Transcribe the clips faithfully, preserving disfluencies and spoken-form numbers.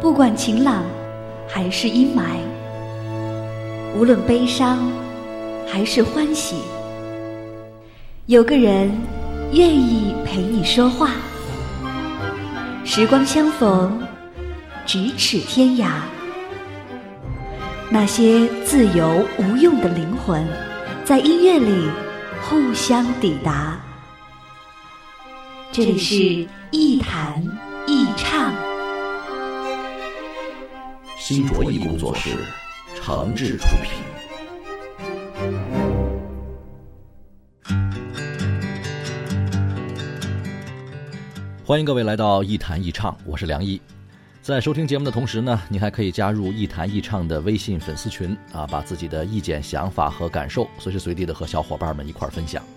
不管晴朗还是阴霾，无论悲伤还是欢喜，有个人愿意陪你说话。时光相逢，咫尺天涯。那些自由无用的灵魂，在音乐里互相抵达。这里是一弹一唱， 新卓艺工作室诚挚出品。欢迎各位来到一弹一唱，我是梁一。在收听节目的同时呢，你还可以加入一弹一唱的微信粉丝群啊，把自己的意见、想法和感受随时随地的和小伙伴们一块分享。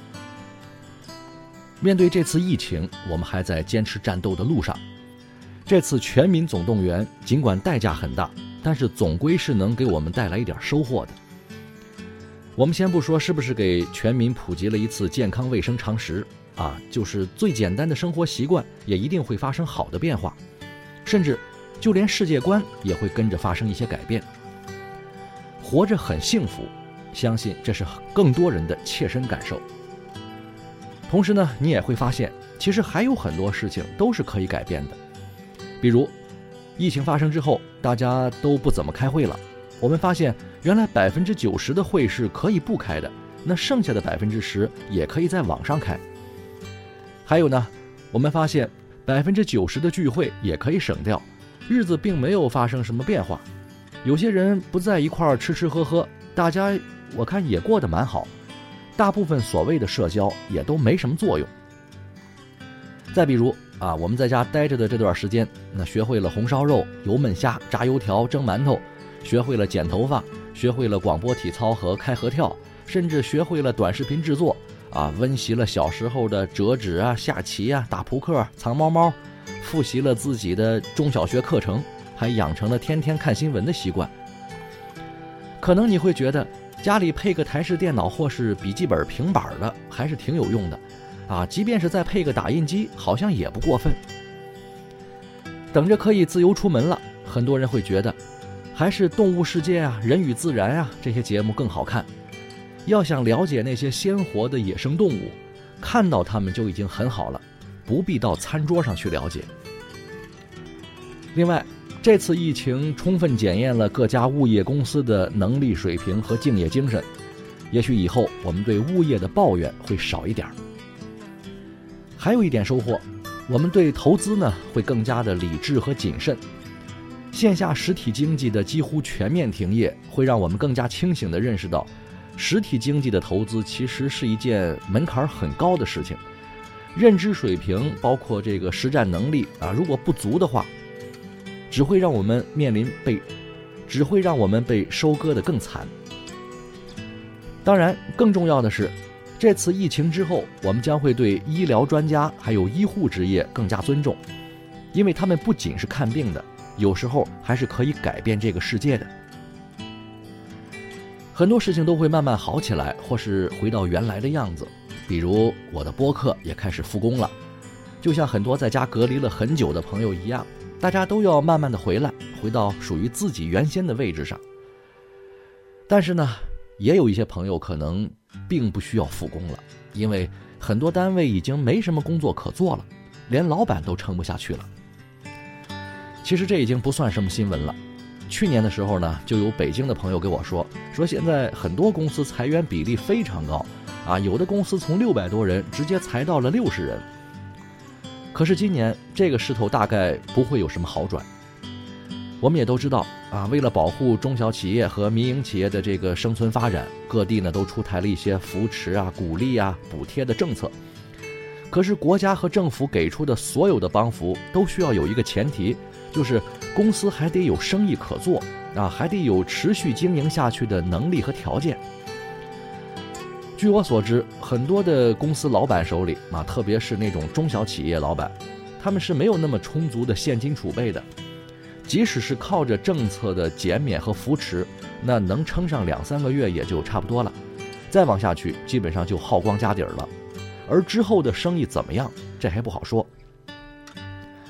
面对这次疫情，我们还在坚持战斗的路上。这次全民总动员尽管代价很大，但是总归是能给我们带来一点收获的。我们先不说是不是给全民普及了一次健康卫生常识啊，就是最简单的生活习惯也一定会发生好的变化，甚至就连世界观也会跟着发生一些改变。活着很幸福，相信这是更多人的切身感受。同时呢，你也会发现其实还有很多事情都是可以改变的。比如疫情发生之后，大家都不怎么开会了，我们发现原来百分之九十的会是可以不开的，那剩下的百分之十也可以在网上开。还有呢，我们发现百分之九十的聚会也可以省掉，日子并没有发生什么变化。有些人不在一块儿吃吃喝喝，大家我看也过得蛮好。大部分所谓的社交也都没什么作用。再比如啊，我们在家待着的这段时间，那学会了红烧肉、油焖虾、炸油条、蒸馒头，学会了剪头发，学会了广播体操和开合跳，甚至学会了短视频制作啊，温习了小时候的折纸啊、下棋啊、打扑克、藏猫猫，复习了自己的中小学课程，还养成了天天看新闻的习惯。可能你会觉得家里配个台式电脑或是笔记本平板的还是挺有用的啊，即便是再配个打印机好像也不过分。等着可以自由出门了，很多人会觉得还是动物世界啊、人与自然啊这些节目更好看。要想了解那些鲜活的野生动物，看到它们就已经很好了，不必到餐桌上去了解。另外，这次疫情充分检验了各家物业公司的能力水平和敬业精神，也许以后我们对物业的抱怨会少一点。还有一点收获，我们对投资呢会更加的理智和谨慎。线下实体经济的几乎全面停业，会让我们更加清醒地认识到，实体经济的投资其实是一件门槛很高的事情。认知水平包括这个实战能力啊，如果不足的话，只会让我们面临被，只会让我们被收割得更惨。当然，更重要的是，这次疫情之后，我们将会对医疗专家还有医护职业更加尊重，因为他们不仅是看病的，有时候还是可以改变这个世界的。很多事情都会慢慢好起来，或是回到原来的样子。比如我的播客也开始复工了，就像很多在家隔离了很久的朋友一样，大家都要慢慢的回来，回到属于自己原先的位置上。但是呢，也有一些朋友可能并不需要复工了，因为很多单位已经没什么工作可做了，连老板都撑不下去了。其实这已经不算什么新闻了。去年的时候呢，就有北京的朋友给我说，说现在很多公司裁员比例非常高啊，有的公司从六百多人直接裁到了六十人。可是今年这个势头大概不会有什么好转。我们也都知道啊，为了保护中小企业和民营企业的这个生存发展，各地呢都出台了一些扶持啊、鼓励啊、补贴的政策。可是国家和政府给出的所有的帮扶都需要有一个前提，就是公司还得有生意可做啊，还得有持续经营下去的能力和条件。据我所知，很多的公司老板手里啊，特别是那种中小企业老板，他们是没有那么充足的现金储备的。即使是靠着政策的减免和扶持，那能撑上两三个月也就差不多了，再往下去基本上就耗光家底儿了。而之后的生意怎么样，这还不好说。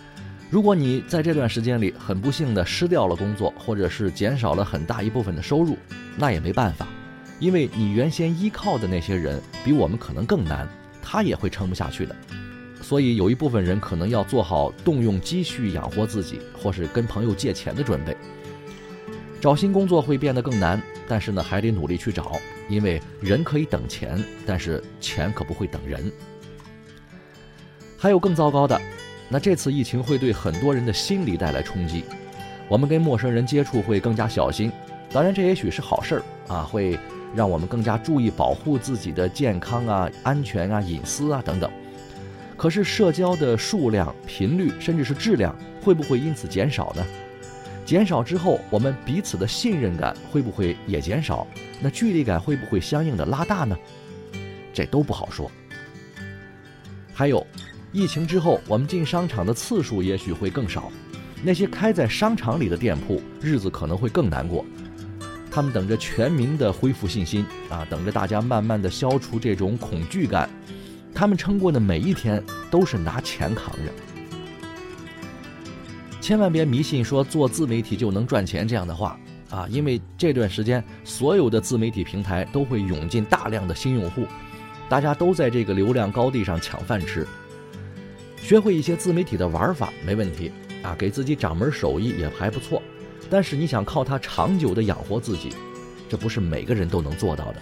如果你在这段时间里很不幸的失掉了工作，或者是减少了很大一部分的收入，那也没办法，因为你原先依靠的那些人比我们可能更难，他也会撑不下去的。所以有一部分人可能要做好动用积蓄养活自己，或是跟朋友借钱的准备。找新工作会变得更难，但是呢，还得努力去找，因为人可以等钱，但是钱可不会等人。还有更糟糕的，那这次疫情会对很多人的心理带来冲击，我们跟陌生人接触会更加小心，当然这也许是好事儿啊，会让我们更加注意保护自己的健康啊、安全啊、隐私啊等等。可是社交的数量、频率甚至是质量会不会因此减少呢？减少之后，我们彼此的信任感会不会也减少？那距离感会不会相应的拉大呢？这都不好说。还有，疫情之后，我们进商场的次数也许会更少，那些开在商场里的店铺，日子可能会更难过。他们等着全民的恢复信心啊，等着大家慢慢的消除这种恐惧感。他们撑过的每一天都是拿钱扛着。千万别迷信说做自媒体就能赚钱这样的话啊，因为这段时间所有的自媒体平台都会涌进大量的新用户，大家都在这个流量高地上抢饭吃。学会一些自媒体的玩法没问题啊，给自己掌门手艺也还不错，但是你想靠它长久的养活自己，这不是每个人都能做到的。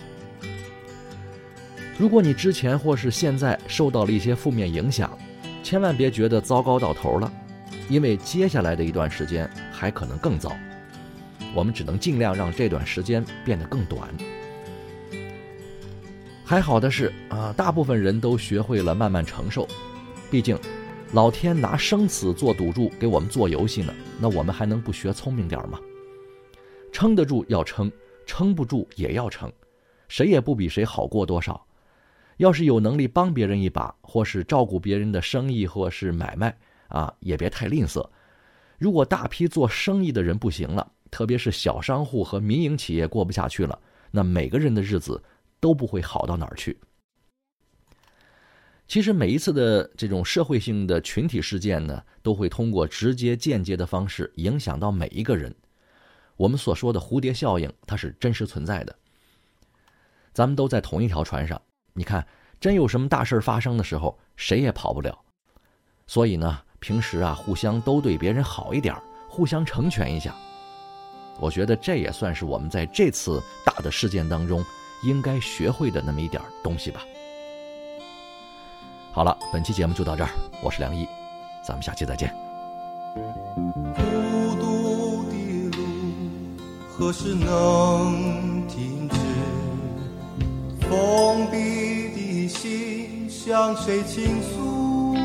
如果你之前或是现在受到了一些负面影响，千万别觉得糟糕到头了，因为接下来的一段时间还可能更糟。我们只能尽量让这段时间变得更短。还好的是啊，大部分人都学会了慢慢承受。毕竟，老天拿生死做赌注给我们做游戏呢，那我们还能不学聪明点吗？撑得住要撑，撑不住也要撑，谁也不比谁好过多少。要是有能力帮别人一把，或是照顾别人的生意或是买卖啊，也别太吝啬。如果大批做生意的人不行了，特别是小商户和民营企业过不下去了，那每个人的日子都不会好到哪儿去。其实每一次的这种社会性的群体事件呢，都会通过直接间接的方式影响到每一个人。我们所说的蝴蝶效应，它是真实存在的。咱们都在同一条船上，你看，真有什么大事发生的时候，谁也跑不了。所以呢，平时啊，互相都对别人好一点，互相成全一下。我觉得这也算是我们在这次大的事件当中应该学会的那么一点东西吧。好了，本期节目就到这儿，我是梁毅，咱们下期再见。 孤独的路何时能停止？封闭的心向谁倾诉？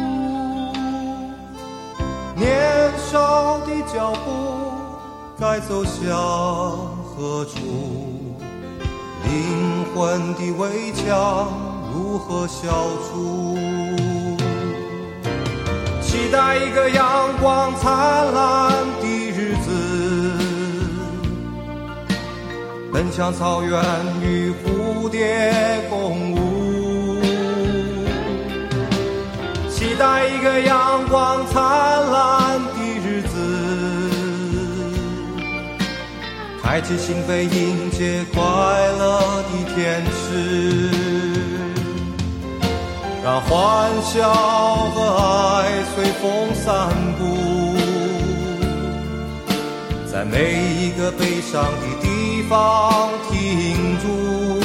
年少的脚步该走向何处？灵魂的围墙如何消除？期待一个阳光灿烂的日子，奔向草原与蝴蝶共舞。期待一个阳光灿烂的日子，开启心扉迎接快乐的天使。让欢笑和爱随风散步，在每一个悲伤的地方停住。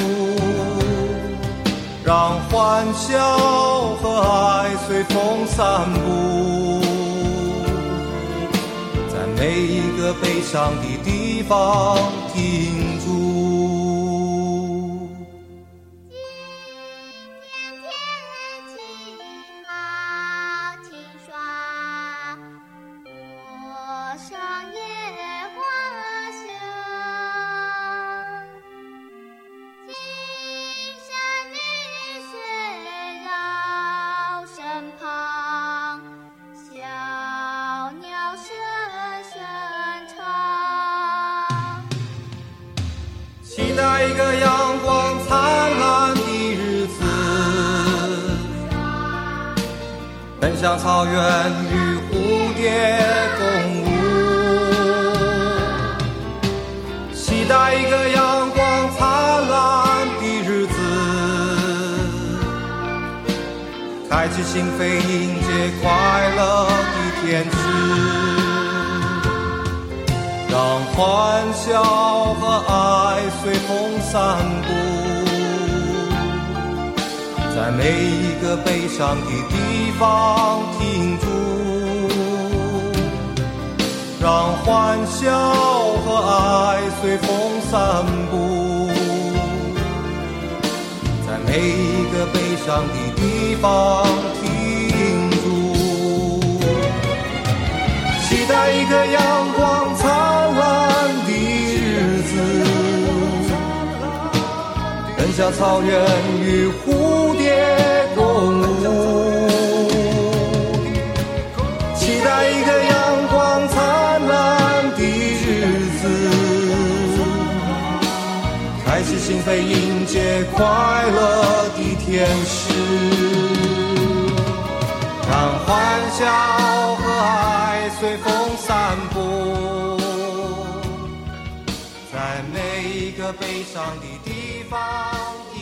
让欢笑和爱随风散步，在每一个悲伤的地方停住。期待一个阳光灿烂的日子，奔向草原与蝴蝶起心扉迎接快乐的天使，让欢笑和爱随风散步，在每一个悲伤的地方停住，让欢笑和爱随风散步，在每一个悲伤的地方停住，期待一个阳光灿烂的日子，奔向草原与蝴蝶共舞，期待一个阳光灿烂的日子，开启心扉迎接快乐的天使，让欢笑和爱随风散步，在每一个悲伤的地方。